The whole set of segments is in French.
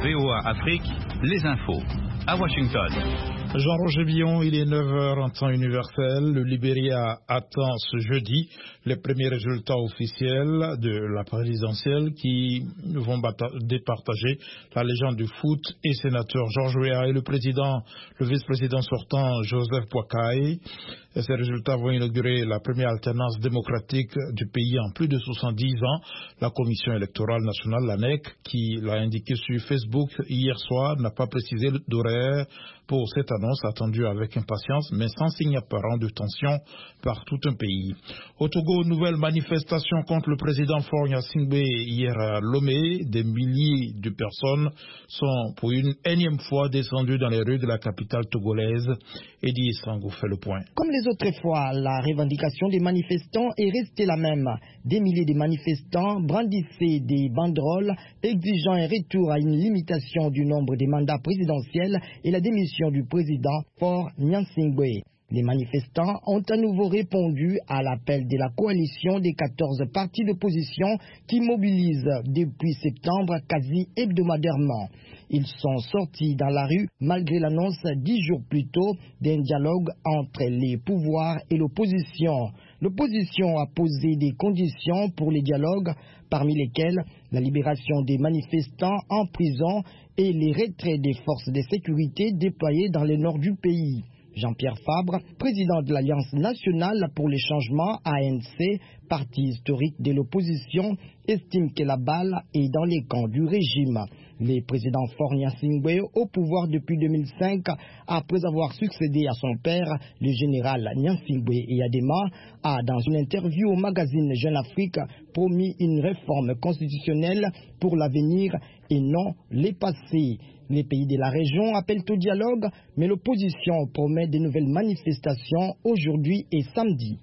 VOA Afrique, les infos. À Washington. Jean-Roger Billon, il est 9h en temps universel. Le Libéria attend ce jeudi les premiers résultats officiels de la présidentielle qui vont départager la légende du foot et sénateur Georges Weah et le vice-président sortant Joseph Boakai. Et ces résultats vont inaugurer la première alternance démocratique du pays en plus de 70 ans. La Commission électorale nationale, l'ANEC, qui l'a indiqué sur Facebook hier soir, n'a pas précisé d'horaire pour cette annonce attendue avec impatience, mais sans signe apparent de tension par tout un pays. Au Togo, nouvelle manifestation contre le président Faure Gnassingbé hier à Lomé. Des milliers de personnes sont pour une énième fois descendues dans les rues de la capitale togolaise. Eddie Sangou fait le point. Comme les autres fois, la revendication des manifestants est restée la même. Des milliers de manifestants brandissaient des banderoles exigeant un retour à une limitation du nombre des mandats présidentiels et la démission du président Faure Gnassingbé. Les manifestants ont à nouveau répondu à l'appel de la coalition des 14 partis d'opposition qui mobilisent depuis septembre quasi hebdomadairement. Ils sont sortis dans la rue malgré l'annonce 10 jours plus tôt d'un dialogue entre les pouvoirs et l'opposition. L'opposition a posé des conditions pour les dialogues, parmi lesquelles la libération des manifestants en prison et les retraits des forces de sécurité déployées dans le nord du pays. Jean-Pierre Fabre, président de l'Alliance nationale pour les changements ANC, parti historique de l'opposition, estime que la balle est dans les camps du régime. Le président Faure Gnassingbé, au pouvoir depuis 2005, après avoir succédé à son père, le général Gnassingbé Eyadema, a, dans une interview au magazine Jeune Afrique, promis une réforme constitutionnelle pour l'avenir et non les passés. Les pays de la région appellent au dialogue, mais l'opposition promet de nouvelles manifestations aujourd'hui et samedi.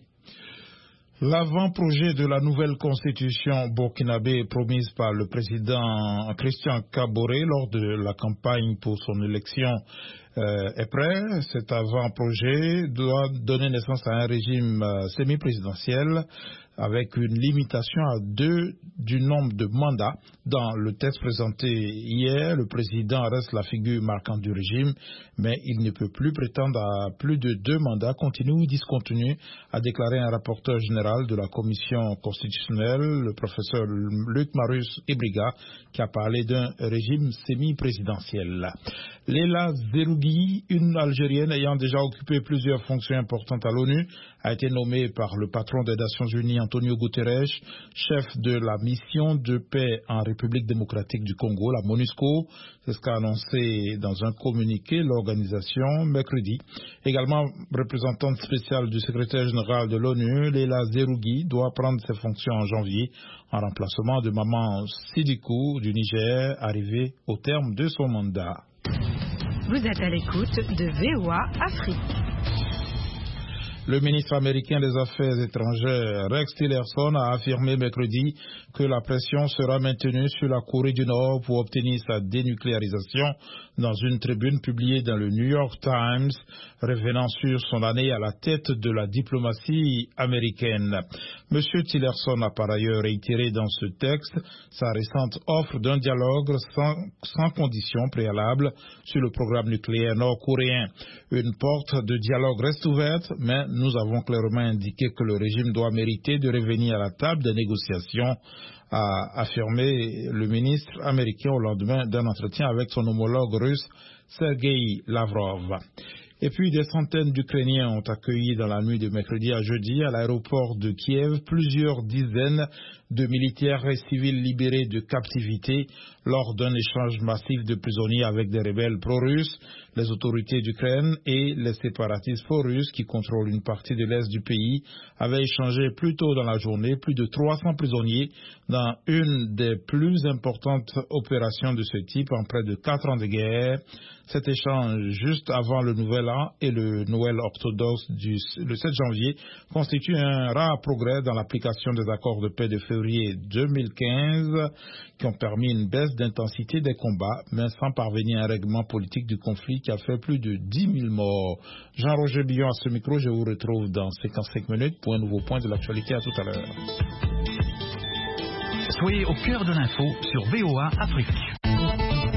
L'avant-projet de la nouvelle constitution burkinabé promise par le président Christian Kaboré lors de la campagne pour son élection est prêt. Cet avant-projet doit donner naissance à un régime semi-présidentiel avec une limitation à 2 du nombre de mandats. Dans le texte présenté hier, le président reste la figure marquante du régime, mais il ne peut plus prétendre à plus de 2 mandats continus ou discontinus, a déclaré un rapporteur général de la commission constitutionnelle, le professeur Luc Marius Ibriga, qui a parlé d'un régime semi-présidentiel. Leila Zerougui, une Algérienne ayant déjà occupé plusieurs fonctions importantes à l'ONU, a été nommée par le patron des Nations Unies, Antonio Guterres, chef de la mission de paix en République démocratique du Congo, la MONUSCO. C'est ce qu'a annoncé dans un communiqué l'organisation mercredi. Également représentante spéciale du secrétaire général de l'ONU, Leila Zerougui doit prendre ses fonctions en janvier en remplacement de Maman Sidikou du Niger, arrivé au terme de son mandat. Vous êtes à l'écoute de VOA Afrique. Le ministre américain des Affaires étrangères, Rex Tillerson, a affirmé mercredi que la pression sera maintenue sur la Corée du Nord pour obtenir sa dénucléarisation dans une tribune publiée dans le New York Times, revenant sur son année à la tête de la diplomatie américaine. Monsieur Tillerson a par ailleurs réitéré dans ce texte sa récente offre d'un dialogue sans conditions préalables sur le programme nucléaire nord-coréen. Une porte de dialogue reste ouverte, mais nous avons clairement indiqué que le régime doit mériter de revenir à la table des négociations, a affirmé le ministre américain au lendemain d'un entretien avec son homologue russe, Sergei Lavrov. Et puis des centaines d'Ukrainiens ont accueilli dans la nuit de mercredi à jeudi à l'aéroport de Kiev plusieurs dizaines de militaires et civils libérés de captivité lors d'un échange massif de prisonniers avec des rebelles pro-russes. Les autorités d'Ukraine et les séparatistes pro-russes qui contrôlent une partie de l'est du pays avaient échangé plus tôt dans la journée plus de 300 prisonniers dans une des plus importantes opérations de ce type en près de 4 ans de guerre. Cet échange juste avant le Nouvel An et le Noël orthodoxe le 7 janvier constitue un rare progrès dans l'application des accords de paix de février 2015 qui ont permis une baisse d'intensité des combats, mais sans parvenir à un règlement politique du conflit qui a fait plus de 10 000 morts. Jean-Roger Billon à ce micro, je vous retrouve dans 55 minutes pour un nouveau point de l'actualité. À tout à l'heure. Soyez au cœur de l'info sur VOA Afrique.